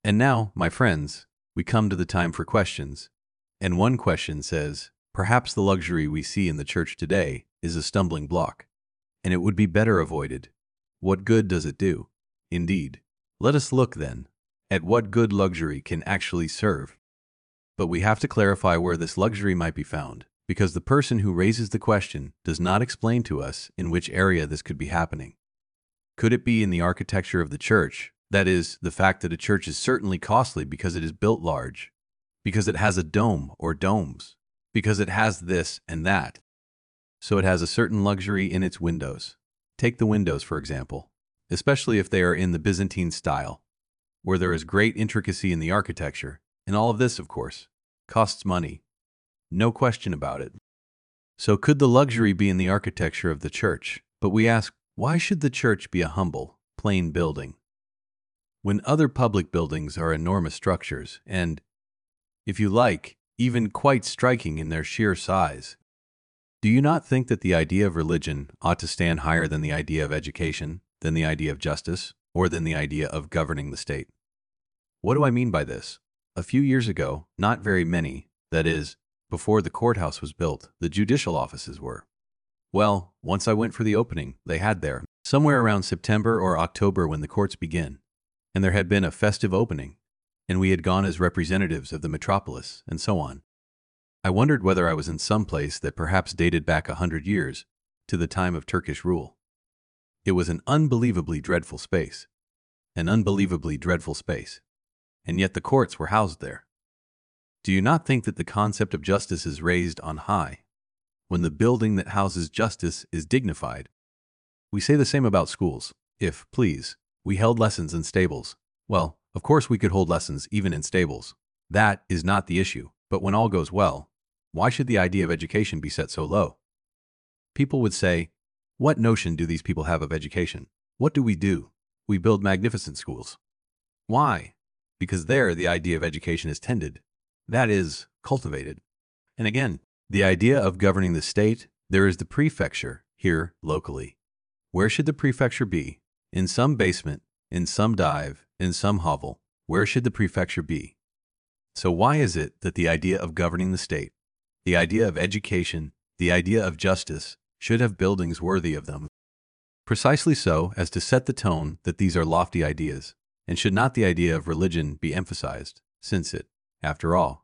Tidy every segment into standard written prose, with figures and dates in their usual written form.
And now, my friends, we come to the time for questions. And one question says, perhaps the luxury we see in the church today is a stumbling block, and it would be better avoided. What good does it do? Indeed. Let us look, then, at what good luxury can actually serve. But we have to clarify where this luxury might be found, because the person who raises the question does not explain to us in which area this could be happening. Could it be in the architecture of the church? That is, the fact that a church is certainly costly because it is built large, because it has a dome or domes, because it has this and that. So it has a certain luxury in its windows. Take the windows, for example, especially if they are in the Byzantine style, where there is great intricacy in the architecture, and all of this, of course, costs money. No question about it. So could the luxury be in the architecture of the church? But we ask, why should the church be a humble, plain building, when other public buildings are enormous structures and, if you like, even quite striking in their sheer size? Do you not think that the idea of religion ought to stand higher than the idea of education, than the idea of justice, or than the idea of governing the state? What do I mean by this? A few years ago, not very many, that is, before the courthouse was built, the judicial offices were. Well, once I went for the opening, they had there, somewhere around September or October when the courts begin, and there had been a festive opening, and we had gone as representatives of the metropolis, and so on. I wondered whether I was in some place that perhaps dated back 100 years, to the time of Turkish rule. It was an unbelievably dreadful space. An unbelievably dreadful space. And yet the courts were housed there. Do you not think that the concept of justice is raised on high, when the building that houses justice is dignified? We say the same about schools. If, please, we held lessons in stables, well, of course we could hold lessons even in stables. That is not the issue. But when all goes well, why should the idea of education be set so low? People would say, what notion do these people have of education? What do? We build magnificent schools. Why? Because there the idea of education is tended. That is, cultivated. And again, the idea of governing the state, there is the prefecture, here, locally. Where should the prefecture be? In some basement, in some dive, in some hovel. Where should the prefecture be? So why is it that the idea of governing the state, the idea of education, the idea of justice, should have buildings worthy of them? Precisely so as to set the tone that these are lofty ideas, and should not the idea of religion be emphasized, since it, after all,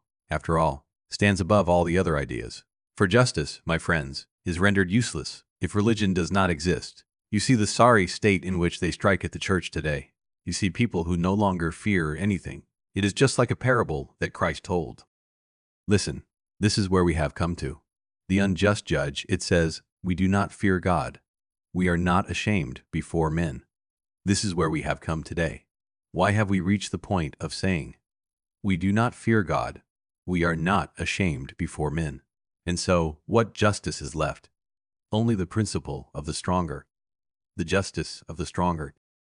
stands above all the other ideas? For justice, my friends, is rendered useless if religion does not exist. You see the sorry state in which they strike at the church today. You see people who no longer fear anything. It is just like a parable that Christ told. Listen, this is where we have come to. The unjust judge, it says, we do not fear God. We are not ashamed before men. This is where we have come today. Why have we reached the point of saying, we do not fear God, we are not ashamed before men? And so, what justice is left? Only the principle of the stronger. The justice of the stronger.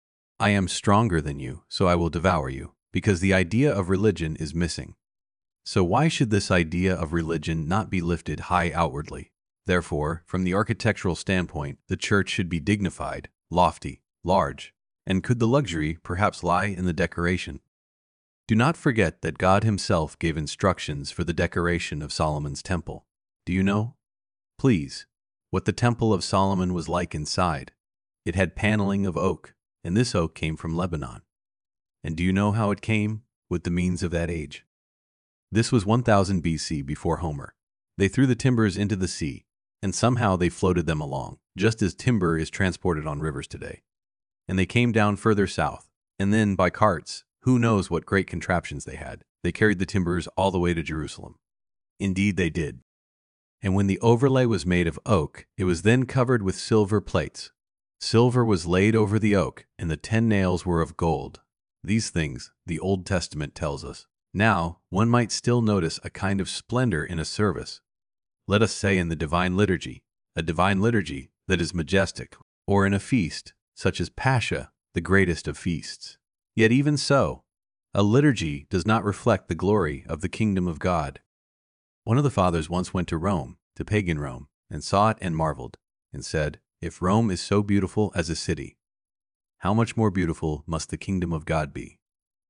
I am stronger than you, so I will devour you. Because the idea of religion is missing. So why should this idea of religion not be lifted high outwardly? Therefore, from the architectural standpoint, the church should be dignified, lofty, large. And could the luxury perhaps lie in the decoration? Do not forget that God himself gave instructions for the decoration of Solomon's temple. Do you know, please, what the temple of Solomon was like inside? It had paneling of oak, and this oak came from Lebanon. And do you know how it came? With the means of that age. This was 1000 BC before Homer. They threw the timbers into the sea, and somehow they floated them along, just as timber is transported on rivers today. And they came down further south, and then by carts, who knows what great contraptions they had. They carried the timbers all the way to Jerusalem. Indeed they did. And when the overlay was made of oak, it was then covered with silver plates. Silver was laid over the oak, and the 10 nails were of gold. These things, the Old Testament tells us. Now, one might still notice a kind of splendor in a service. Let us say in the Divine Liturgy, a Divine Liturgy that is majestic, or in a feast, such as Pascha, the greatest of feasts. Yet even so, a liturgy does not reflect the glory of the kingdom of God. One of the fathers once went to Rome, to pagan Rome, and saw it and marveled, and said, if Rome is so beautiful as a city, how much more beautiful must the kingdom of God be?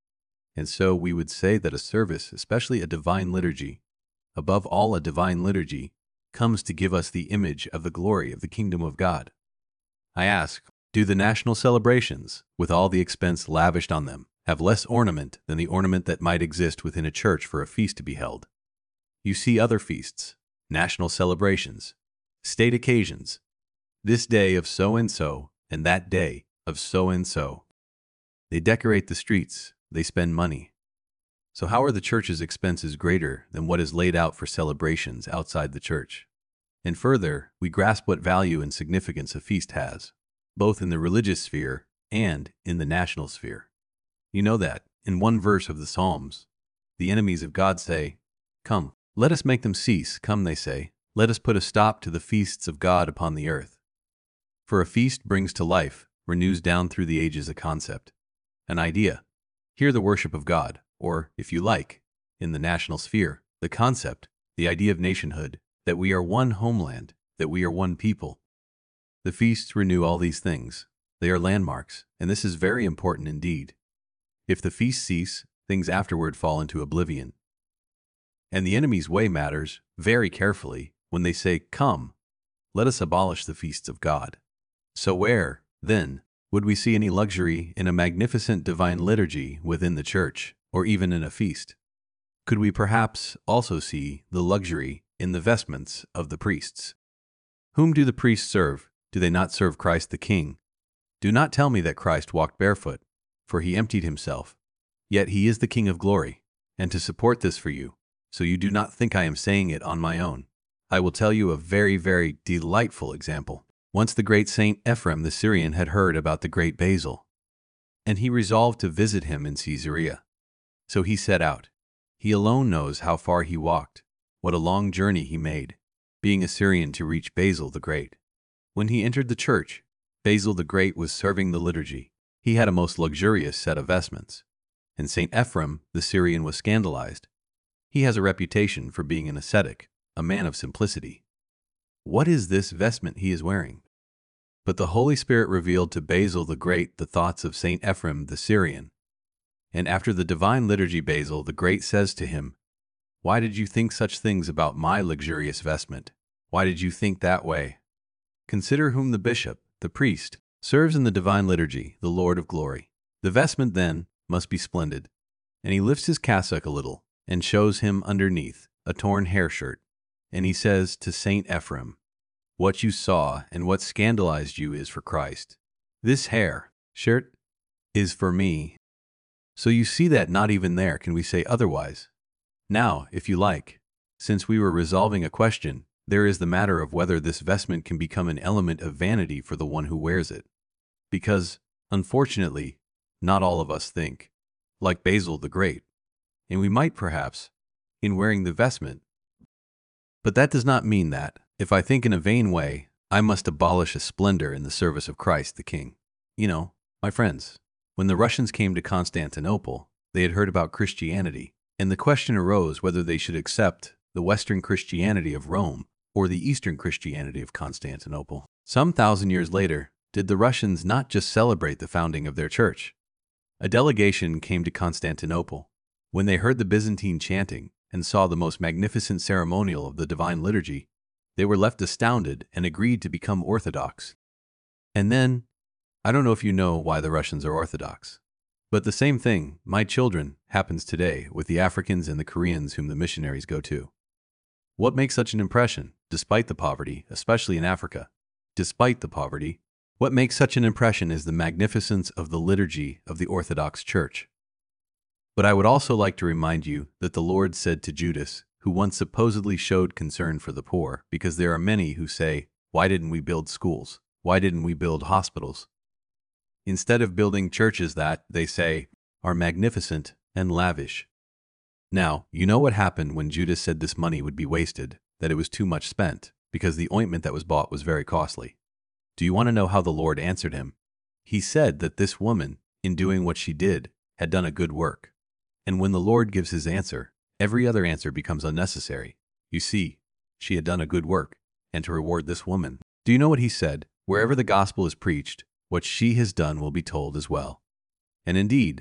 And so we would say that a service, especially a divine liturgy, above all a divine liturgy, comes to give us the image of the glory of the kingdom of God. I ask, do the national celebrations, with all the expense lavished on them, have less ornament than the ornament that might exist within a church for a feast to be held? You see other feasts, national celebrations, state occasions, this day of so-and-so and that day of so-and-so. They decorate the streets, they spend money. So how are the church's expenses greater than what is laid out for celebrations outside the church? And further, we grasp what value and significance a feast has, both in the religious sphere and in the national sphere. You know that, in one verse of the Psalms, the enemies of God say, "Come, let us make them cease. Come," they say, "let us put a stop to the feasts of God upon the earth." For a feast brings to life, renews down through the ages a concept, an idea. Here the worship of God, or, if you like, in the national sphere, the concept, the idea of nationhood, that we are one homeland, that we are one people. The feasts renew all these things. They are landmarks, and this is very important indeed. If the feasts cease, things afterward fall into oblivion. And the enemy's way matters very carefully when they say, "Come, let us abolish the feasts of God." So where, then, would we see any luxury in a magnificent divine liturgy within the church, or even in a feast? Could we perhaps also see the luxury in the vestments of the priests? Whom do the priests serve? Do they not serve Christ the King? Do not tell me that Christ walked barefoot, for he emptied himself. Yet he is the King of glory, and to support this for you, so you do not think I am saying it on my own, I will tell you a very, very delightful example. Once the great Saint Ephrem the Syrian had heard about the great Basil, and he resolved to visit him in Caesarea. So he set out. He alone knows how far he walked, what a long journey he made, being a Syrian, to reach Basil the Great. When he entered the church, Basil the Great was serving the liturgy. He had a most luxurious set of vestments, and Saint Ephrem the Syrian was scandalized. He has a reputation for being an ascetic, a man of simplicity. What is this vestment he is wearing? But the Holy Spirit revealed to Basil the Great the thoughts of Saint Ephrem the Syrian. And after the divine liturgy, Basil the Great says to him, "Why did you think such things about my luxurious vestment? Why did you think that way? Consider whom the bishop, the priest, serves in the divine liturgy, the Lord of glory. The vestment, then, must be splendid." And he lifts his cassock a little and shows him underneath a torn hair shirt. And he says to Saint Ephrem, "What you saw and what scandalized you is for Christ. This hair shirt is for me." So you see that not even there can we say otherwise. Now, if you like, since we were resolving a question, there is the matter of whether this vestment can become an element of vanity for the one who wears it. Because, unfortunately, not all of us think like Basil the Great, and we might perhaps, in wearing the vestment. But that does not mean that, if I think in a vain way, I must abolish a splendor in the service of Christ the King. You know, my friends, when the Russians came to Constantinople, they had heard about Christianity, and the question arose whether they should accept the Western Christianity of Rome or the Eastern Christianity of Constantinople. Some 1,000 years later, did the Russians not just celebrate the founding of their church? A delegation came to Constantinople. When they heard the Byzantine chanting and saw the most magnificent ceremonial of the divine liturgy, they were left astounded and agreed to become Orthodox. And then, I don't know if you know why the Russians are Orthodox, but the same thing, my children, happens today with the Africans and the Koreans whom the missionaries go to. What makes such an impression, despite the poverty, especially in Africa? Despite the poverty, what makes such an impression is the magnificence of the liturgy of the Orthodox Church. But I would also like to remind you that the Lord said to Judas, who once supposedly showed concern for the poor, because there are many who say, "Why didn't we build schools? Why didn't we build hospitals?" Instead of building churches that, they say, are magnificent and lavish. Now, you know what happened when Judas said this money would be wasted, that it was too much spent, because the ointment that was bought was very costly. Do you want to know how the Lord answered him? He said that this woman, in doing what she did, had done a good work. And when the Lord gives his answer, every other answer becomes unnecessary. You see, she had done a good work, and to reward this woman. Do you know what he said? Wherever the gospel is preached, what she has done will be told as well. And indeed,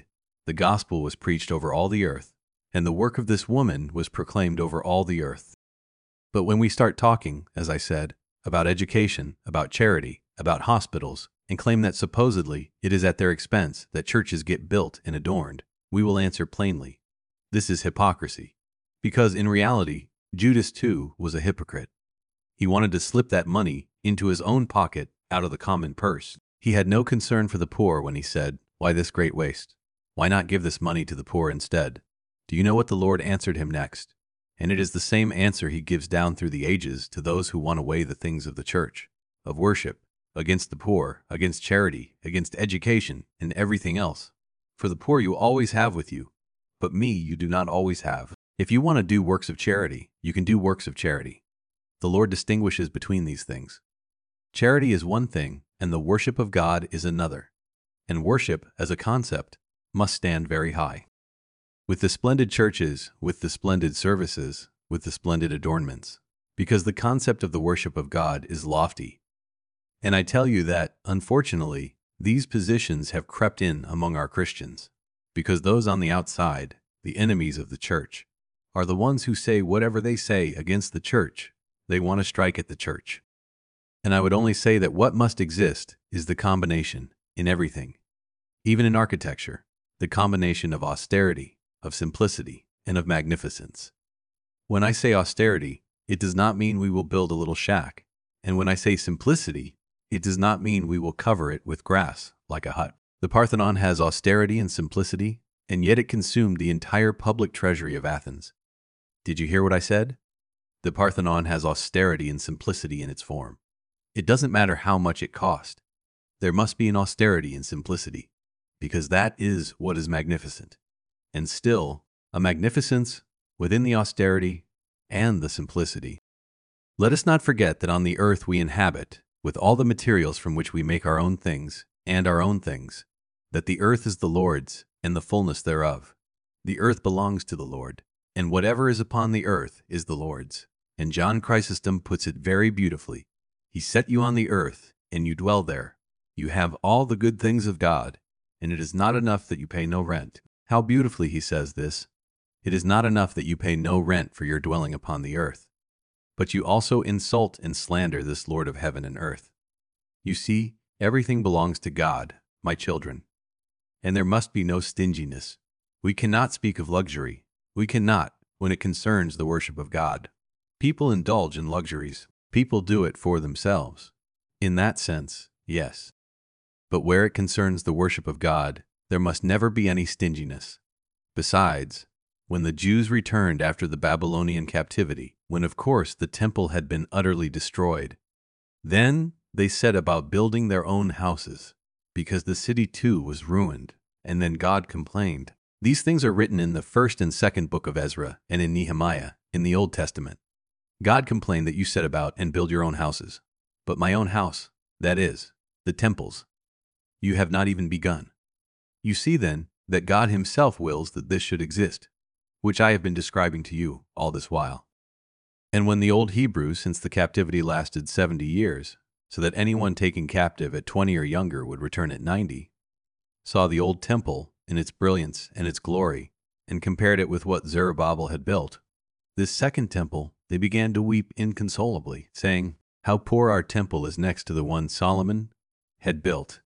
The gospel was preached over all the earth, and the work of this woman was proclaimed over all the earth. But when we start talking, as I said, about education, about charity, about hospitals, and claim that supposedly it is at their expense that churches get built and adorned, we will answer plainly, this is hypocrisy. Because in reality, Judas too was a hypocrite. He wanted to slip that money into his own pocket out of the common purse. He had no concern for the poor when he said, "Why this great waste? Why not give this money to the poor instead?" Do you know what the Lord answered him next? And it is the same answer he gives down through the ages to those who want to weigh the things of the church, of worship, against the poor, against charity, against education, and everything else. For the poor you always have with you, but me you do not always have. If you want to do works of charity, you can do works of charity. The Lord distinguishes between these things. Charity is one thing, and the worship of God is another. And worship, as a concept, must stand very high. With the splendid churches, with the splendid services, with the splendid adornments, because the concept of the worship of God is lofty. And I tell you that, unfortunately, these positions have crept in among our Christians, because those on the outside, the enemies of the church, are the ones who say whatever they say against the church. They want to strike at the church. And I would only say that what must exist is the combination in everything, even in architecture, the combination of austerity, of simplicity, and of magnificence. When I say austerity, it does not mean we will build a little shack. And when I say simplicity, it does not mean we will cover it with grass like a hut. The Parthenon has austerity and simplicity, and yet it consumed the entire public treasury of Athens. Did you hear what I said? The Parthenon has austerity and simplicity in its form. It doesn't matter how much it cost. There must be an austerity and simplicity, because that is what is magnificent. And still, a magnificence within the austerity and the simplicity. Let us not forget that on the earth we inhabit, with all the materials from which we make our own things and our own things, that the earth is the Lord's and the fullness thereof. The earth belongs to the Lord, and whatever is upon the earth is the Lord's. And John Chrysostom puts it very beautifully. He set you on the earth, and you dwell there. You have all the good things of God, and it is not enough that you pay no rent. How beautifully he says this. It is not enough that you pay no rent for your dwelling upon the earth, but you also insult and slander this Lord of heaven and earth. You see, everything belongs to God, my children, and there must be no stinginess. We cannot speak of luxury. We cannot, when it concerns the worship of God. People indulge in luxuries. People do it for themselves. In that sense, yes. But where it concerns the worship of God, there must never be any stinginess. Besides, when the Jews returned after the Babylonian captivity, when of course the temple had been utterly destroyed, then they set about building their own houses, because the city too was ruined, and then God complained. These things are written in the first and second book of Ezra and in Nehemiah, in the Old Testament. God complained that you set about and build your own houses. But my own house, that is, the temples, you have not even begun. You see then that God himself wills that this should exist, which I have been describing to you all this while. And when the old Hebrews, since the captivity lasted 70 years, so that anyone taken captive at 20 or younger would return at 90, saw the old temple in its brilliance and its glory, and compared it with what Zerubbabel had built, this second temple, they began to weep inconsolably, saying, "How poor our temple is next to the one Solomon had built."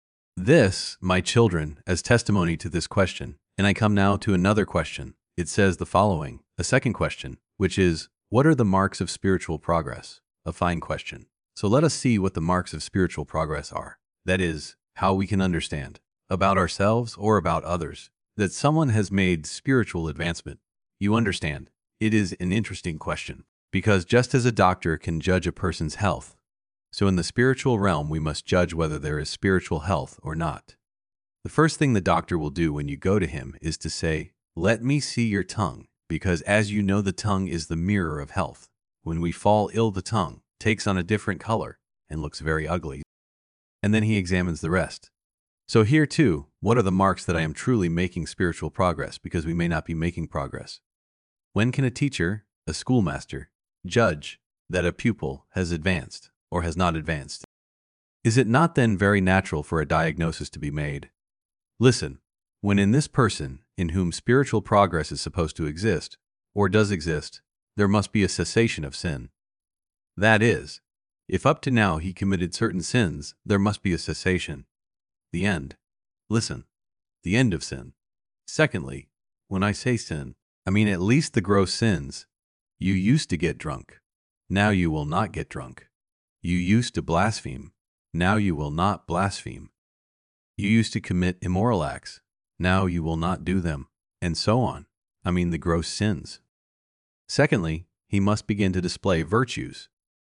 This, my children, as testimony to this question, and I come now to another question. It says the following, a second question, which is, what are the marks of spiritual progress? A fine question. So let us see what the marks of spiritual progress are. That is, how we can understand, about ourselves or about others, that someone has made spiritual advancement. You understand, it is an interesting question, because just as a doctor can judge a person's health, so in the spiritual realm we must judge whether there is spiritual health or not. The first thing the doctor will do when you go to him is to say, "Let me see your tongue," because as you know the tongue is the mirror of health. When we fall ill the tongue takes on a different color and looks very ugly. And then he examines the rest. So here too, what are the marks that I am truly making spiritual progress, because we may not be making progress? When can a teacher, a schoolmaster, judge that a pupil has advanced or has not advanced? Is it not then very natural for a diagnosis to be made? Listen, When in this person, in whom spiritual progress is supposed to exist, or does exist, there must be a cessation of sin. That is, if up to now he committed certain sins, there must be a cessation. The end. Listen, the end of sin. Secondly, when I say sin, I mean at least the gross sins. You used to get drunk. Now you will not get drunk. You used to blaspheme. Now you will not blaspheme. You used to commit immoral acts. Now you will not do them, and so on. I mean the gross sins. Secondly, he must begin to display virtues.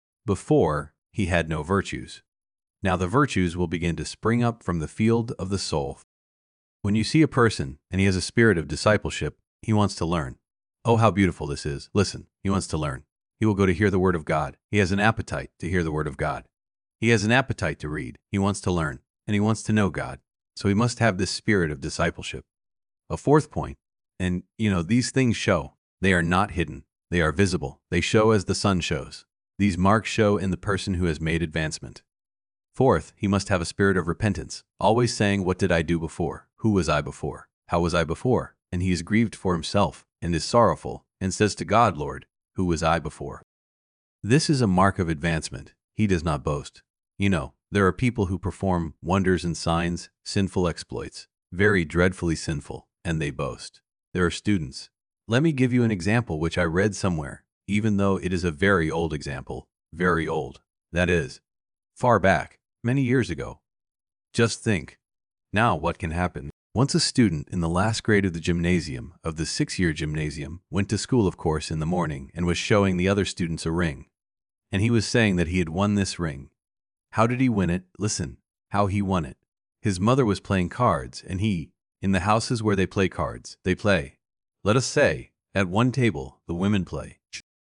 Before, he had no virtues. Now the virtues will begin to spring up from the field of the soul. When you see a person and he has a spirit of discipleship, he wants to learn. Oh, how beautiful this is. Listen, he wants to learn. He will go to hear the word of God. He has an appetite to hear the word of God. He has an appetite to read. He wants to learn, and he wants to know God. So he must have this spirit of discipleship. A fourth point, and these things show. They are not hidden. They are visible. They show as the sun shows. These marks show in the person who has made advancement. Fourth, he must have a spirit of repentance, always saying, what did I do before? Who was I before? How was I before? And he is grieved for himself, and is sorrowful, and says to God, Lord, who was I before? This is a mark of advancement. He does not boast. There are people who perform wonders and signs, sinful exploits, very dreadfully sinful, and they boast. There are students. Let me give you an example which I read somewhere, even though it is a very old example, very old. That is, far back, many years ago. Just think. Now what can happen? Once a student in the last grade of the gymnasium, of the 6-year gymnasium, went to school, of course, in the morning and was showing the other students a ring. And he was saying that he had won this ring. How did he win it? Listen, how he won it. His mother was playing cards, and he, in the houses where they play cards, they play. Let us say, at one table, the women play.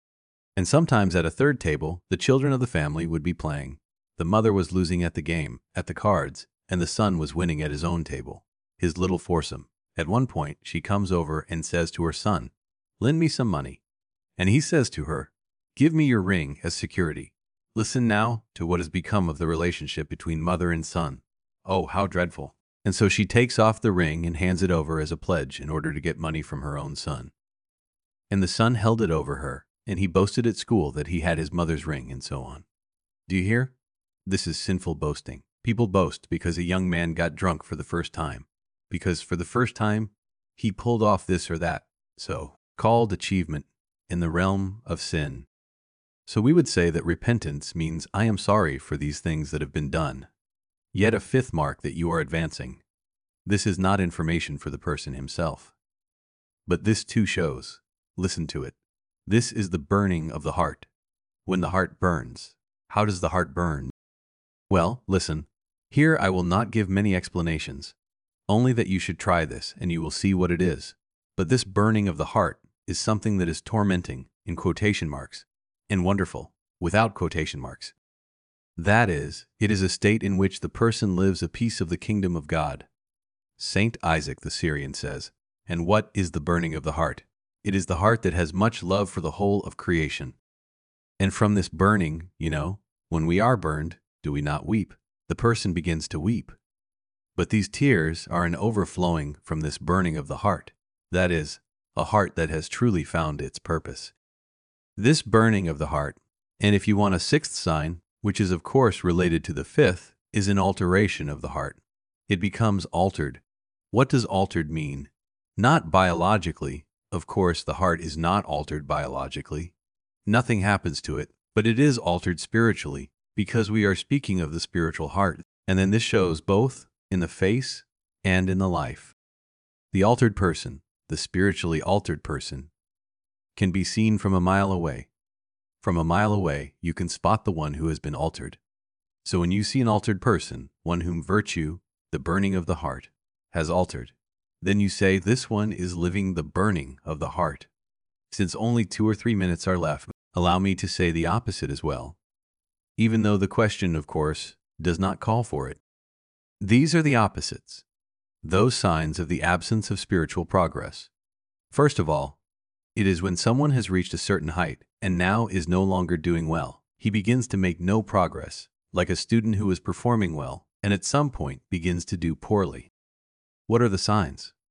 And sometimes at a third table, the children of the family would be playing. The mother was losing at the game, at the cards, and the son was winning at his own table, his little foursome. At one point, she comes over and says to her son, lend me some money. And he says to her, give me your ring as security. Listen now to what has become of the relationship between mother and son. Oh, how dreadful. And so she takes off the ring and hands it over as a pledge in order to get money from her own son. And the son held it over her, and he boasted at school that he had his mother's ring and so on. Do you hear? This is sinful boasting. People boast because a young man got drunk for the first time, because for the first time he pulled off this or that, so-called achievement in the realm of sin. So we would say that repentance means I am sorry for these things that have been done. Yet a fifth mark that you are advancing. This is not information for the person himself. But this too shows. Listen to it. This is the burning of the heart. When the heart burns, how does the heart burn? Well, listen. Here I will not give many explanations. Only that you should try this and you will see what it is. But this burning of the heart is something that is tormenting, in quotation marks, and wonderful, without quotation marks. That is, it is a state in which the person lives a piece of the kingdom of God. Saint Isaac the Syrian says, and what is the burning of the heart? It is the heart that has much love for the whole of creation. And from this burning, when we are burned, do we not weep? The person begins to weep. But these tears are an overflowing from this burning of the heart. That is, a heart that has truly found its purpose. This burning of the heart, and if you want a sixth sign, which is of course related to the fifth, is an alteration of the heart. It becomes altered. What does altered mean? Not biologically. Of course, the heart is not altered biologically. Nothing happens to it, but it is altered spiritually, because we are speaking of the spiritual heart. And then this shows both in the face and in the life. The altered person, the spiritually altered person, can be seen from a mile away. From a mile away, you can spot the one who has been altered. So when you see an altered person, one whom virtue, the burning of the heart, has altered, then you say this one is living the burning of the heart. Since only 2 or 3 minutes are left, allow me to say the opposite as well, even though the question, of course, does not call for it. These are the opposites, those signs of the absence of spiritual progress. First of all, it is when someone has reached a certain height and now is no longer doing well. He begins to make no progress, like a student who is performing well and at some point begins to do poorly. What are the signs?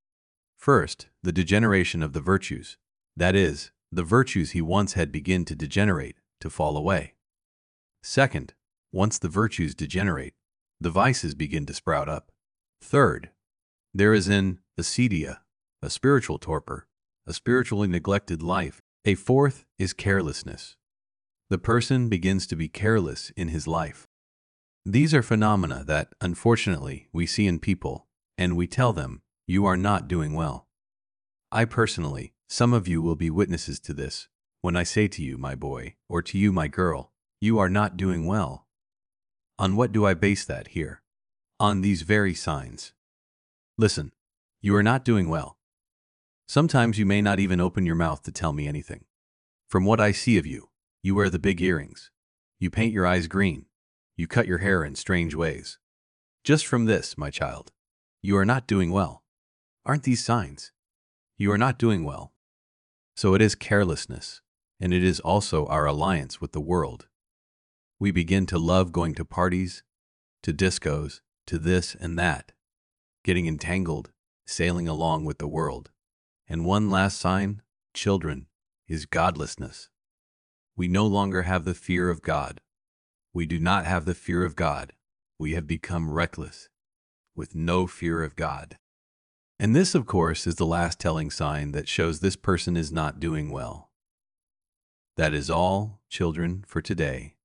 First, the degeneration of the virtues. That is, the virtues he once had begin to degenerate, to fall away. Second, once the virtues degenerate, the vices begin to sprout up. Third, there is an acedia, a spiritual torpor, a spiritually neglected life. A fourth is carelessness. The person begins to be careless in his life. These are phenomena that, unfortunately, we see in people, and we tell them, "You are not doing well." I personally, some of you will be witnesses to this, when I say to you, my boy, or to you, my girl, "You are not doing well." On what do I base that here? On these very signs. Listen, you are not doing well. Sometimes you may not even open your mouth to tell me anything. From what I see of you, you wear the big earrings. You paint your eyes green. You cut your hair in strange ways. Just from this, my child, you are not doing well. Aren't these signs? You are not doing well. So it is carelessness, and it is also our alliance with the world. We begin to love going to parties, to discos, to this and that, getting entangled, sailing along with the world. And one last sign, children, is godlessness. We no longer have the fear of God. We do not have the fear of God. We have become reckless, with no fear of God. And this, of course, is the last telling sign that shows this person is not doing well. That is all, children, for today.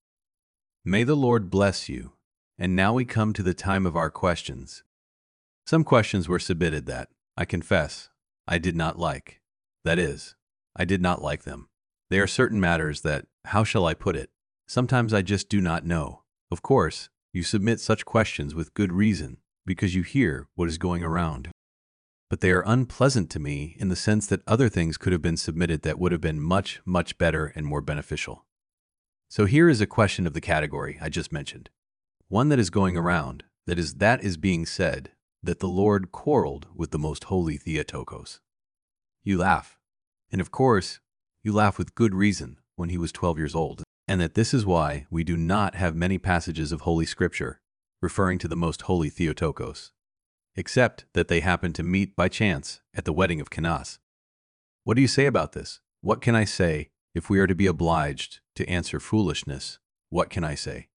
May the Lord bless you. And now we come to the time of our questions. Some questions were submitted that, I confess, I did not like. That is, I did not like them. They are certain matters that, how shall I put it? Sometimes I just do not know. Of course, you submit such questions with good reason, because you hear what is going around. But they are unpleasant to me in the sense that other things could have been submitted that would have been much, much better and more beneficial. So here is a question of the category I just mentioned. One that is going around, that is being said, that the Lord quarreled with the most holy Theotokos. You laugh. And of course, you laugh with good reason when he was 12 years old, and that this is why we do not have many passages of Holy Scripture referring to the most holy Theotokos, except that they happened to meet by chance at the wedding of Canas. What do you say about this? What can I say if we are to be obliged to answer foolishness? What can I say?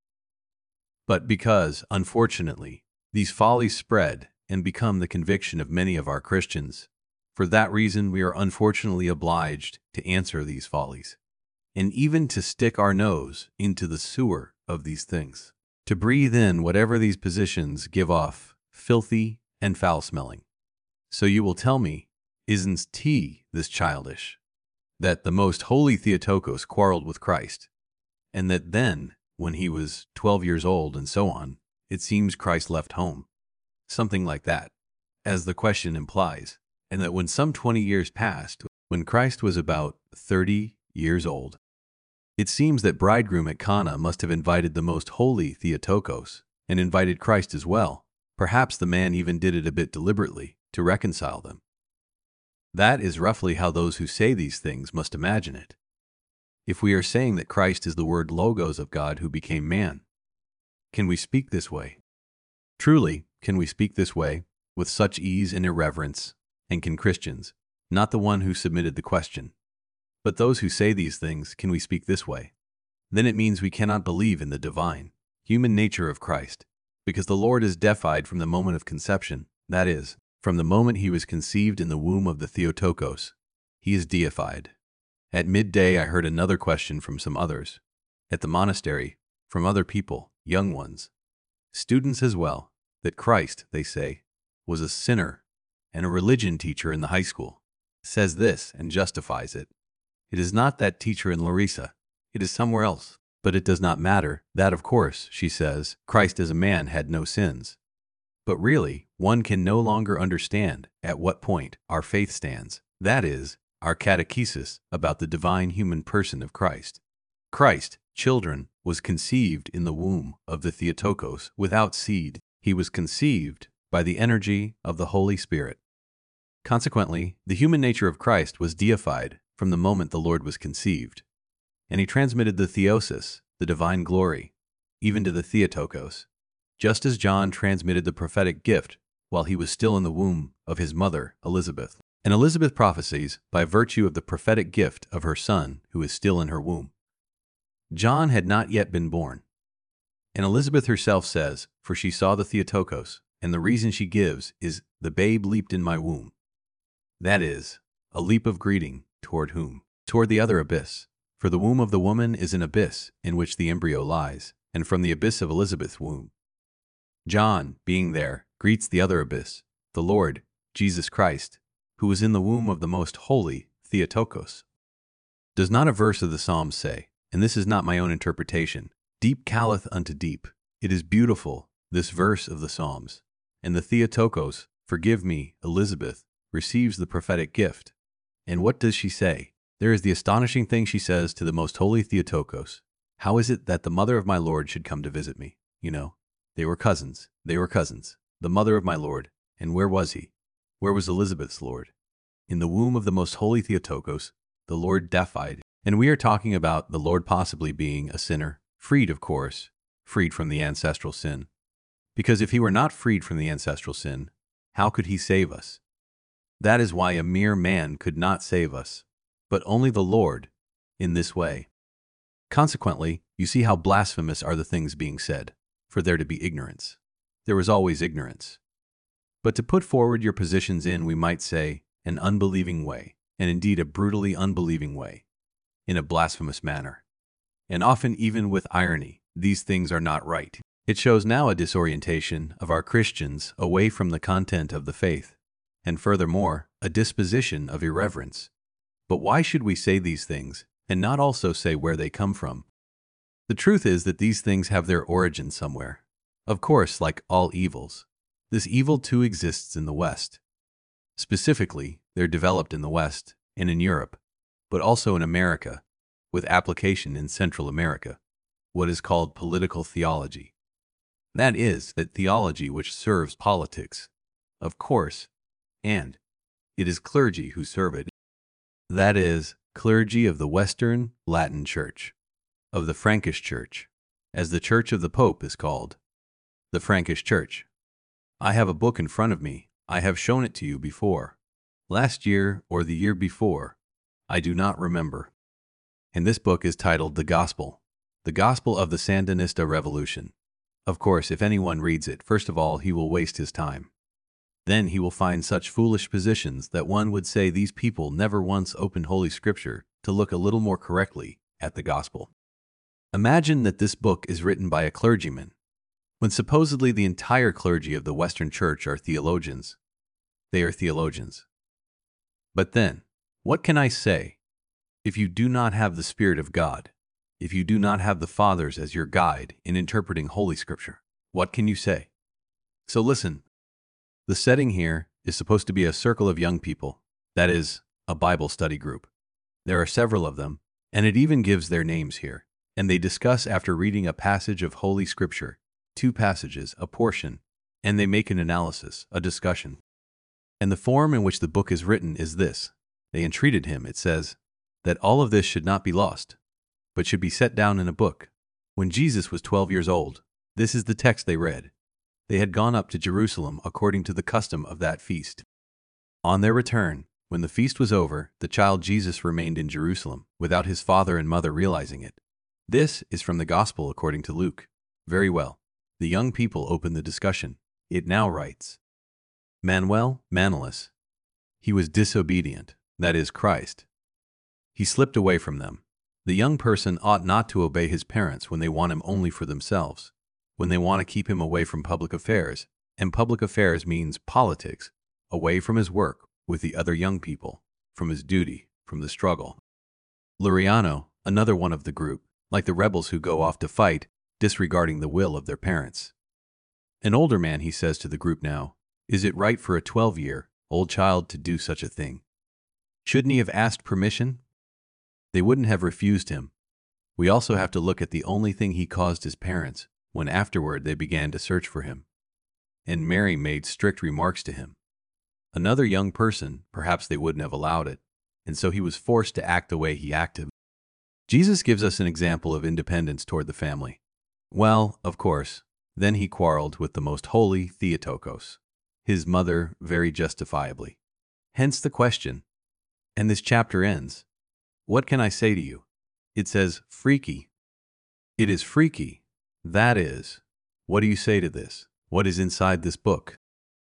But because, unfortunately, these follies spread and become the conviction of many of our Christians, for that reason we are unfortunately obliged to answer these follies, and even to stick our nose into the sewer of these things, to breathe in whatever these positions give off, filthy and foul-smelling. So you will tell me, isn't this childish? That the most holy Theotokos quarreled with Christ, and that then, when he was 12 years old and so on, it seems Christ left home. Something like that, as the question implies, and that when some 20 years passed, when Christ was about 30 years old, it seems that bridegroom at Cana must have invited the most holy Theotokos, and invited Christ as well. Perhaps the man even did it a bit deliberately, to reconcile them. That is roughly how those who say these things must imagine it. If we are saying that Christ is the word logos of God who became man, can we speak this way? Truly, can we speak this way, with such ease and irreverence? And can Christians, not the one who submitted the question, but those who say these things, can we speak this way? Then it means we cannot believe in the divine, human nature of Christ, because the Lord is deified from the moment of conception, that is, from the moment he was conceived in the womb of the Theotokos. He is deified. At midday I heard another question from some others. At the monastery, from other people, young ones, students as well, that Christ, they say, was a sinner and a religion teacher in the high school. Says this and justifies it. It is not that teacher in Larissa. It is somewhere else. But it does not matter. That, of course, she says, Christ as a man had no sins. But really, one can no longer understand at what point our faith stands. That is, our catechesis about the divine human person of Christ. Christ, children, was conceived in the womb of the Theotokos without seed. He was conceived by the energy of the Holy Spirit. Consequently, the human nature of Christ was deified from the moment the Lord was conceived, and he transmitted the theosis, the divine glory, even to the Theotokos, just as John transmitted the prophetic gift while he was still in the womb of his mother, Elizabeth. And Elizabeth prophesies by virtue of the prophetic gift of her son who is still in her womb. John had not yet been born. And Elizabeth herself says, for she saw the Theotokos, and the reason she gives is, the babe leaped in my womb. That is, a leap of greeting toward whom? Toward the other abyss. For the womb of the woman is an abyss in which the embryo lies, and from the abyss of Elizabeth's womb. John, being there, greets the other abyss, the Lord, Jesus Christ, who was in the womb of the most holy Theotokos. Does not a verse of the Psalms say, and this is not my own interpretation, deep calleth unto deep. It is beautiful, this verse of the Psalms. And the Theotokos, forgive me, Elizabeth, receives the prophetic gift. And what does she say? There is the astonishing thing she says to the most holy Theotokos. How is it that the mother of my Lord should come to visit me? You know, they were cousins. They were cousins. The mother of my Lord. And where was he? Where was Elizabeth's Lord? In the womb of the most holy Theotokos, the Lord deified. And we are talking about the Lord possibly being a sinner, freed, of course, freed from the ancestral sin. Because if he were not freed from the ancestral sin, how could he save us? That is why a mere man could not save us, but only the Lord, in this way. Consequently, you see how blasphemous are the things being said, for there to be ignorance. There was always ignorance. But to put forward your positions in, we might say, an unbelieving way, and indeed a brutally unbelieving way, in a blasphemous manner. And often even with irony, these things are not right. It shows now a disorientation of our Christians away from the content of the faith, and furthermore, a disposition of irreverence. But why should we say these things, and not also say where they come from? The truth is that these things have their origin somewhere. Of course, like all evils, this evil too exists in the West. Specifically, they're developed in the West and in Europe, but also in America, with application in Central America, what is called political theology. That is, that theology which serves politics, of course, and it is clergy who serve it. That is, clergy of the Western Latin Church, of the Frankish Church, as the Church of the Pope is called, the Frankish Church. I have a book in front of me. I have shown it to you before. Last year or the year before. I do not remember. And this book is titled The Gospel of the Sandinista Revolution. Of course, if anyone reads it, first of all, he will waste his time. Then he will find such foolish positions that one would say these people never once opened Holy Scripture to look a little more correctly at the Gospel. Imagine that this book is written by a clergyman, when supposedly the entire clergy of the Western Church are theologians. They are theologians. But then, what can I say? If you do not have the Spirit of God, if you do not have the Fathers as your guide in interpreting Holy Scripture, what can you say? So listen, the setting here is supposed to be a circle of young people, that is, a Bible study group. There are several of them, and it even gives their names here, and they discuss after reading a passage of Holy Scripture, 2 passages, a portion, and they make an analysis, a discussion. And the form in which the book is written is this. They entreated him, it says, that all of this should not be lost, but should be set down in a book. When Jesus was 12 years old, this is the text they read. They had gone up to Jerusalem according to the custom of that feast. On their return, when the feast was over, the child Jesus remained in Jerusalem, without his father and mother realizing it. This is from the Gospel according to Luke. Very well. The young people open the discussion. It now writes, Manuel, Manlius. He was disobedient, that is, Christ. He slipped away from them. The young person ought not to obey his parents when they want him only for themselves, when they want to keep him away from public affairs, and public affairs means politics, away from his work with the other young people, from his duty, from the struggle. Luriano, another one of the group, like the rebels who go off to fight, disregarding the will of their parents. An older man, he says to the group now, is it right for a 12-year-old child to do such a thing? Shouldn't he have asked permission? They wouldn't have refused him. We also have to look at the only thing he caused his parents when afterward they began to search for him. And Mary made strict remarks to him. Another young person, perhaps they wouldn't have allowed it, and so he was forced to act the way he acted. Jesus gives us an example of independence toward the family. Well, of course, then he quarreled with the most holy Theotokos. his mother very justifiably. Hence the question. And this chapter ends. What can I say to you? It says, freaky. It is freaky. That is. What do you say to this? What is inside this book?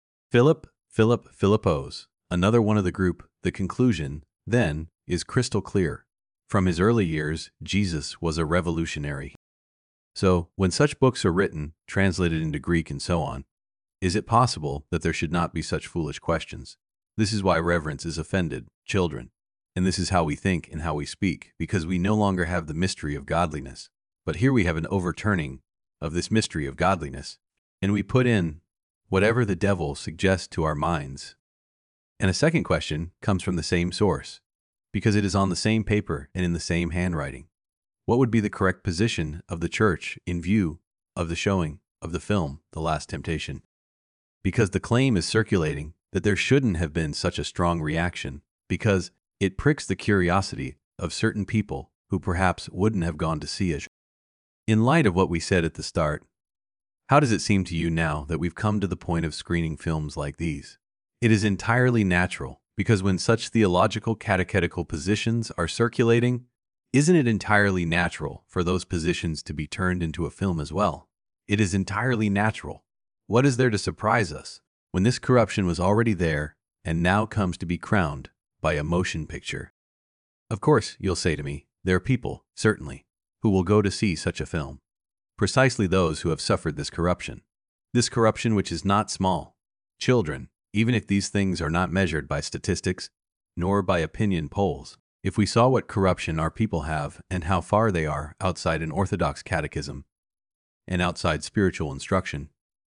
Philippos, another one of the group, the conclusion, then, is crystal clear. From his early years, Jesus was a revolutionary. So, when such books are written, translated into Greek and so on, is it possible that there should not be such foolish questions? This is why reverence is offended, children. And this is how we think and how we speak, because we no longer have the mystery of godliness. But here we have an overturning of this mystery of godliness, and we put in whatever the devil suggests to our minds. And a second question comes from the same source, because it is on the same paper and in the same handwriting. What would be the correct position of the church in view of the showing of the film, The Last Temptation? Because the claim is circulating that there shouldn't have been such a strong reaction, because it pricks the curiosity of certain people who perhaps wouldn't have gone to see it. In light of what we said at the start, how does it seem to you now that we've come to the point of screening films like these? It is entirely natural, because when such theological catechetical positions are circulating, isn't it entirely natural for those positions to be turned into a film as well? It is entirely natural. What is there to surprise us when this corruption was already there and now comes to be crowned by a motion picture? Of course, you'll say to me, there are people, certainly, who will go to see such a film. Precisely those who have suffered this corruption. This corruption which is not small. Children, even if these things are not measured by statistics, nor by opinion polls, if we saw what corruption our people have and how far they are outside an orthodox catechism and outside spiritual instruction,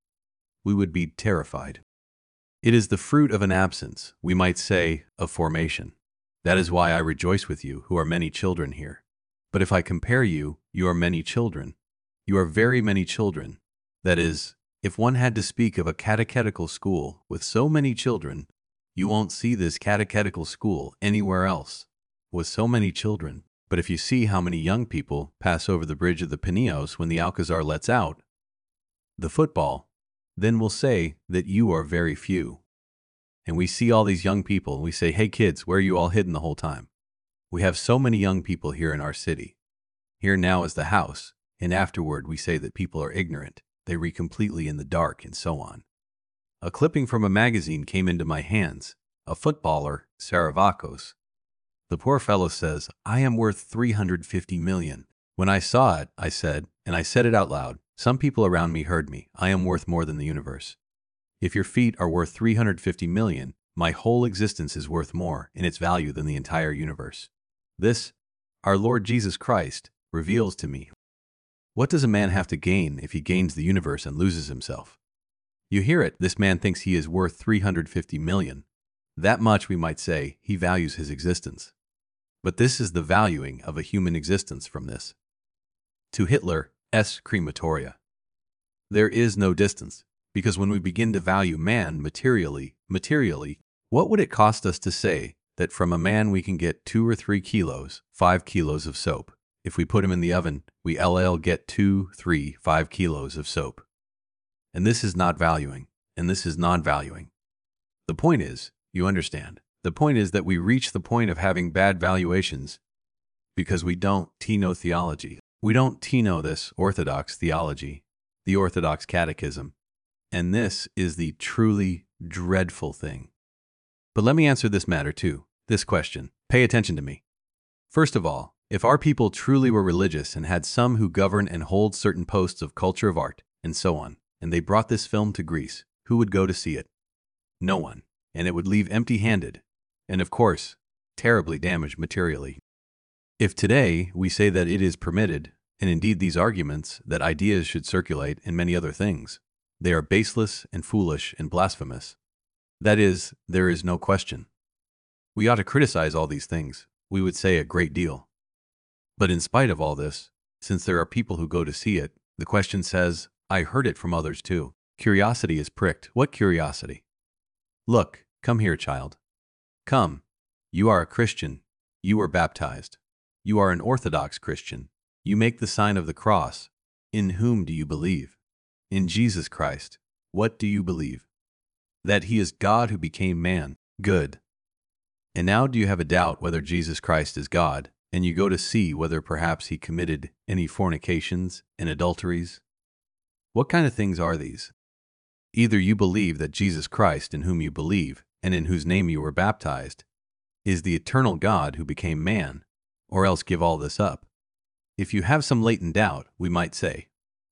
we would be terrified. It is the fruit of an absence, we might say, of formation. That is why I rejoice with you who are many children here. But if I compare you, you are many children. You are very many children. That is, if one had to speak of a catechetical school with so many children, you won't see this catechetical school anywhere else with so many children. But if you see how many young people pass over the bridge of the Pineos when the Alcazar lets out the football, then we'll say that you are very few. And we see all these young people, and we say, hey kids, where are you all hidden the whole time? We have so many young people here in our city. Here now is the house, and afterward we say that people are ignorant. They read completely in the dark, and so on. A clipping from a magazine came into my hands. A footballer, Saravakos. The poor fellow says, I am worth 350 million. When I saw it, I said, and I said it out loud, some people around me heard me, I am worth more than the universe. If your feet are worth 350 million, my whole existence is worth more in its value than the entire universe. This, our Lord Jesus Christ, reveals to me. What does a man have to gain if he gains the universe and loses himself? You hear it, this man thinks he is worth 350 million. That much, we might say, he values his existence. But this is the valuing of a human existence from this. To Hitler, crematoria. There is no distance, because when we begin to value man materially, what would it cost us to say that from a man we can get 2 or 3 kilos, 5 kilos of soap? If we put him in the oven, we get 2, 3, 5 kilos of soap. And this is not valuing, and this is non-valuing. The point is, you understand, the point is that we reach the point of having bad valuations because we don't know theology. We don't know this orthodox theology, the orthodox catechism. And this is the truly dreadful thing. But let me answer this matter too, this question. Pay attention to me. First of all, if our people truly were religious and had some who govern and hold certain posts of culture of art, and so on, and they brought this film to Greece, who would go to see it? No one. And it would leave empty-handed, and of course, terribly damaged materially. If today we say that it is permitted, and indeed these arguments, that ideas should circulate and many other things, they are baseless and foolish and blasphemous. That is, there is no question. We ought to criticize all these things, we would say a great deal. But in spite of all this, since there are people who go to see it, the question says, I heard it from others too. Curiosity is pricked. What curiosity? Look, come here, child. Come. You are a Christian. You were baptized. You are an Orthodox Christian. You make the sign of the cross. In whom do you believe? In Jesus Christ. What do you believe? that he is God who became man. Good. And now do you have a doubt whether Jesus Christ is God, and you go to see whether perhaps he committed any fornications and adulteries? What kind of things are these? Either you believe that Jesus Christ, in whom you believe, and in whose name you were baptized, is the eternal God who became man, or else give all this up. If you have some latent doubt, we might say,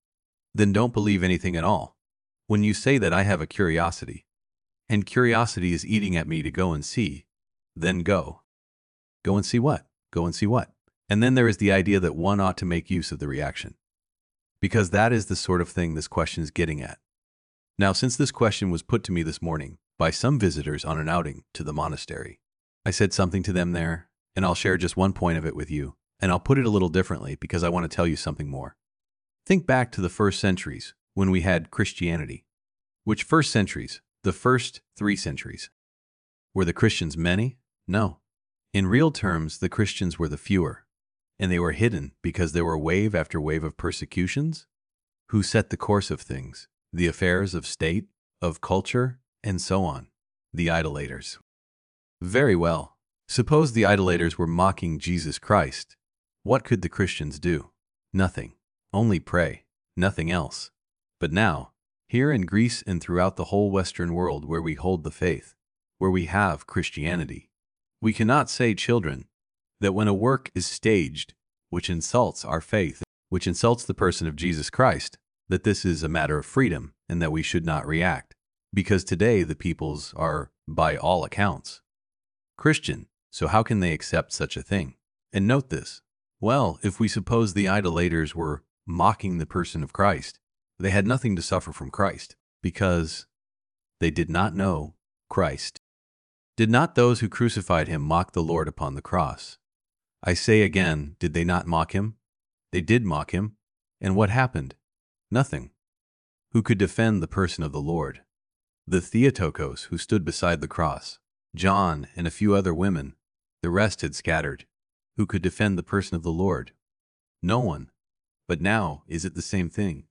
then don't believe anything at all. When you say that I have a curiosity, and curiosity is eating at me to go and see, then go. Go and see what? Go and see what? And then there is the idea that one ought to make use of the reaction. Because that is the sort of thing this question is getting at. Now, since this question was put to me this morning by some visitors on an outing to the monastery, I said something to them there, and I'll share just one point of it with you, and I'll put it a little differently because I want to tell you something more. Think back to the first centuries when we had Christianity. Which first centuries? The first 3 centuries. Were the Christians many? No. In real terms, the Christians were the fewer, and they were hidden because there were wave after wave of persecutions. Who set the course of things? The affairs of state, of culture, and so on. The idolaters. Very well. Suppose the idolaters were mocking Jesus Christ. What could the Christians do? Nothing. Only pray. Nothing else. But now, here in Greece and throughout the whole Western world where we hold the faith, where we have Christianity, we cannot say, children, that when a work is staged which insults our faith, which insults the person of Jesus Christ, that this is a matter of freedom and that we should not react, because today the peoples are, by all accounts, Christian, so how can they accept such a thing? And note this. Well, if we suppose the idolaters were mocking the person of Christ, they had nothing to suffer from Christ, because they did not know Christ. Did not those who crucified him mock the Lord upon the cross? I say again, did they not mock him? They did mock him. And what happened? Nothing. Who could defend the person of the Lord? The Theotokos who stood beside the cross, John and a few other women, the rest had scattered. Who could defend the person of the Lord? No one. But now, is it the same thing?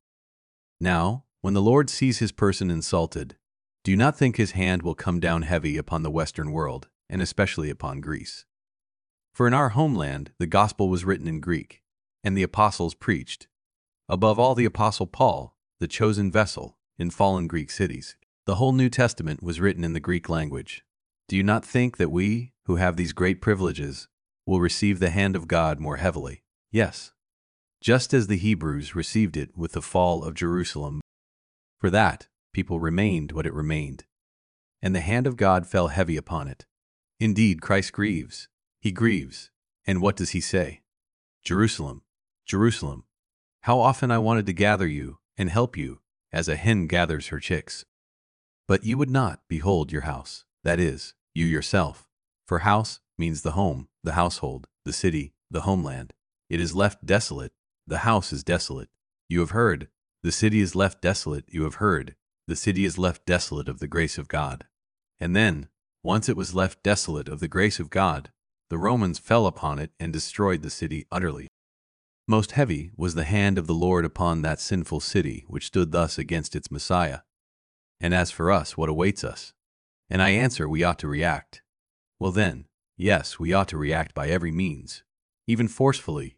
Now, when the Lord sees his person insulted, do you not think his hand will come down heavy upon the Western world, and especially upon Greece? For in our homeland, the gospel was written in Greek, and the apostles preached. Above all, the apostle Paul, the chosen vessel, in fallen Greek cities. The whole New Testament was written in the Greek language. Do you not think that we, who have these great privileges, will receive the hand of God more heavily? Yes. Just as the Hebrews received it with the fall of Jerusalem. For that, people remained what it remained, and the hand of God fell heavy upon it. Indeed, Christ grieves. He grieves. And what does he say? Jerusalem, Jerusalem, how often I wanted to gather you and help you, as a hen gathers her chicks. But you would not behold your house, that is, you yourself. For house means the home, the household, the city, the homeland. It is left desolate. The house is desolate. You have heard. The city is left desolate. You have heard. The city is left desolate of the grace of God. And then, once it was left desolate of the grace of God, the Romans fell upon it and destroyed the city utterly. Most heavy was the hand of the Lord upon that sinful city which stood thus against its Messiah. And as for us, what awaits us? And I answer, we ought to react. Well then, yes, we ought to react by every means, even forcefully.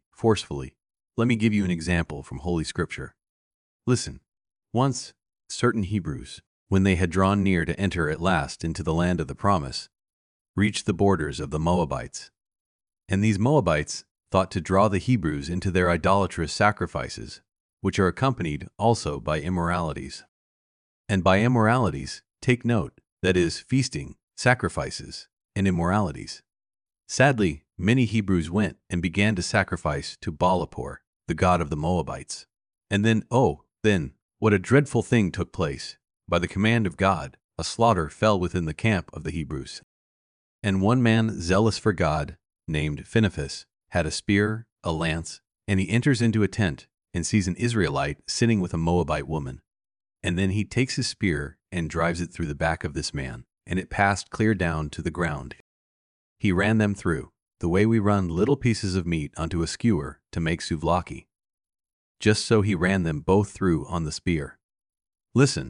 Let me give you an example from Holy Scripture. Listen. Once, certain Hebrews, when they had drawn near to enter at last into the land of the promise, reached the borders of the Moabites. And these Moabites thought to draw the Hebrews into their idolatrous sacrifices, which are accompanied also by immoralities. And by immoralities, take note, that is, feasting, sacrifices, and immoralities. Sadly, many Hebrews went and began to sacrifice to Baalapor, the god of the Moabites. And then, what a dreadful thing took place. By the command of God, a slaughter fell within the camp of the Hebrews. And one man zealous for God, named Phinehas, had a spear, a lance, and he enters into a tent and sees an Israelite sitting with a Moabite woman. And then he takes his spear and drives it through the back of this man, and it passed clear down to the ground. He ran them through, the way we run little pieces of meat onto a skewer to make souvlaki. Just so he ran them both through on the spear. Listen,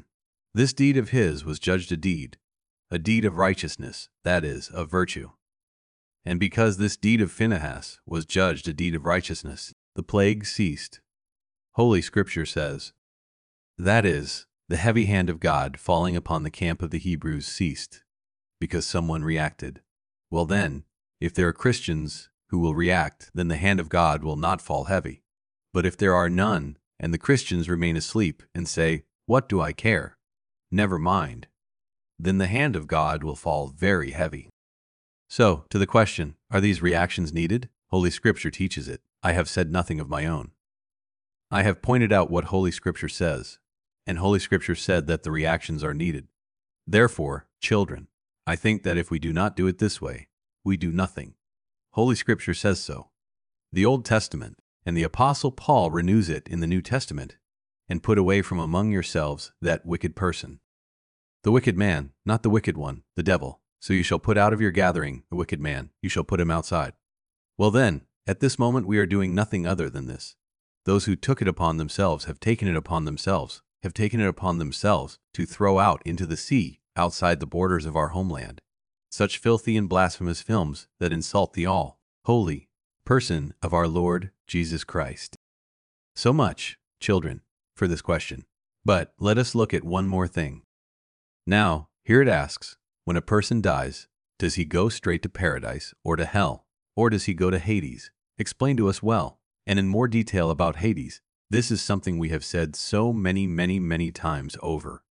This deed of his was judged a deed of righteousness, that is, of virtue. And because this deed of Phinehas was judged a deed of righteousness, the plague ceased. Holy Scripture says, that is, the heavy hand of God falling upon the camp of the Hebrews ceased, because someone reacted. Well then, if there are Christians who will react, then the hand of God will not fall heavy. But if there are none, and the Christians remain asleep and say, "What do I care? Never mind," then the hand of God will fall very heavy. So, to the question, are these reactions needed? Holy Scripture teaches it. I have said nothing of my own. I have pointed out what Holy Scripture says, and Holy Scripture said that the reactions are needed. Therefore, children, I think that if we do not do it this way, we do nothing. Holy Scripture says so. The Old Testament, and the Apostle Paul renews it in the New Testament, and put away from among yourselves that wicked person. The wicked man, not the wicked one, the devil. So you shall put out of your gathering the wicked man, you shall put him outside. Well then, at this moment we are doing nothing other than this. Those who took it upon themselves have taken it upon themselves, to throw out into the sea, outside the borders of our homeland, such filthy and blasphemous films that insult the all-holy person of our Lord Jesus Christ. So much, children, for this question. But let us look at one more thing. Now, here it asks, when a person dies, does he go straight to paradise or to hell, or does he go to Hades? Explain to us well, and in more detail about Hades. This is something we have said so many times over.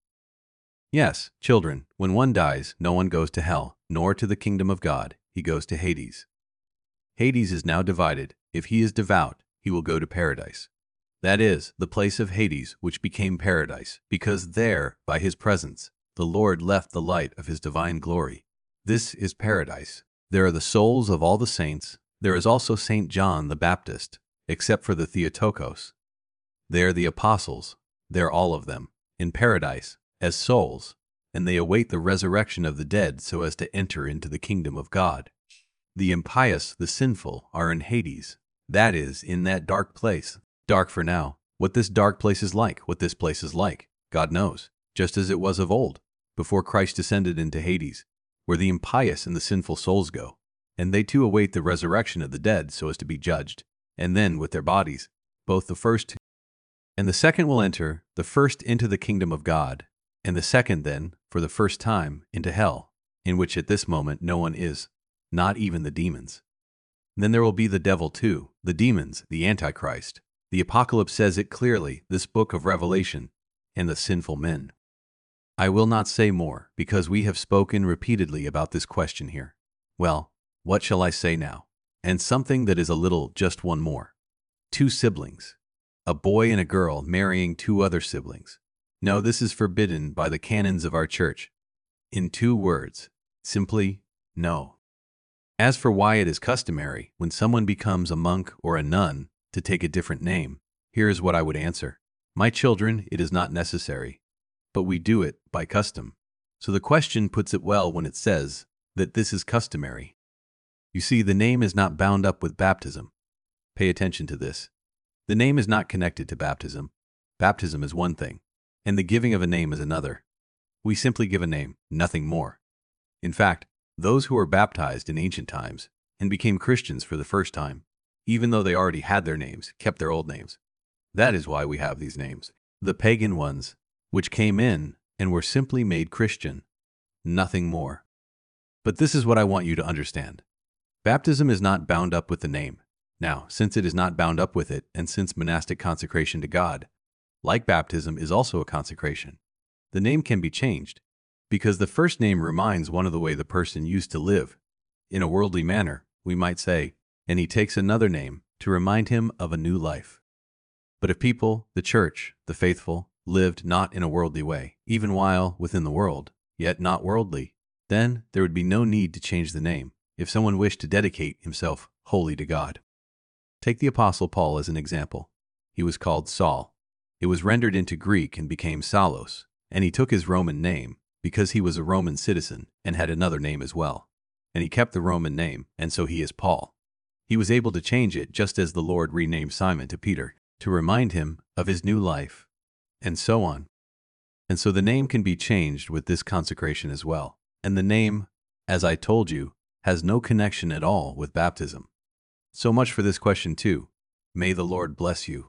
Yes, children, when one dies, no one goes to hell, nor to the kingdom of God. He goes to Hades. Hades is now divided. If he is devout, he will go to paradise. That is, the place of Hades, which became paradise, because there, by his presence, the Lord left the light of his divine glory. This is paradise. There are the souls of all the saints. There is also Saint John the Baptist, except for the Theotokos. There the apostles, there all of them, in paradise, as souls, and they await the resurrection of the dead so as to enter into the kingdom of God. The impious, the sinful, are in Hades, that is, in that dark place. Dark for now. What this dark place is like, God knows, just as it was of old, before Christ descended into Hades, where the impious and the sinful souls go, and they too await the resurrection of the dead so as to be judged, and then with their bodies, both the first and the second will enter, the first into the kingdom of God, and the second then, for the first time, into hell, in which at this moment no one is, not even the demons. Then there will be the devil too, the demons, the Antichrist. The Apocalypse says it clearly, this book of Revelation, and the sinful men. I will not say more, because we have spoken repeatedly about this question here. Well, what shall I say now? And something that is a little, just one more. 2 siblings. A boy and a girl marrying 2 other siblings. No, this is forbidden by the canons of our church. In 2 words, simply, no. As for why it is customary, when someone becomes a monk or a nun, to take a different name, here is what I would answer. My children, it is not necessary, but we do it by custom. So the question puts it well when it says that this is customary. You see, the name is not bound up with baptism. Pay attention to this. The name is not connected to baptism. Baptism is one thing, and the giving of a name is another. We simply give a name, nothing more. In fact, those who were baptized in ancient times and became Christians for the first time, even though they already had their names, kept their old names. That is why we have these names. The pagan ones, which came in and were simply made Christian. Nothing more. But this is what I want you to understand. Baptism is not bound up with the name. Now, since it is not bound up with it, and since monastic consecration to God, like baptism, is also a consecration, the name can be changed, because the first name reminds one of the way the person used to live. In a worldly manner, we might say, and he takes another name to remind him of a new life. But if people, the church, the faithful, lived not in a worldly way, even while within the world, yet not worldly, then there would be no need to change the name if someone wished to dedicate himself wholly to God. Take the Apostle Paul as an example. He was called Saul. It was rendered into Greek and became Saulos, and he took his Roman name because he was a Roman citizen and had another name as well. And he kept the Roman name, and so he is Paul. He was able to change it just as the Lord renamed Simon to Peter to remind him of his new life, and so on. And so the name can be changed with this consecration as well. And the name, as I told you, has no connection at all with baptism. So much for this question too. May the Lord bless you.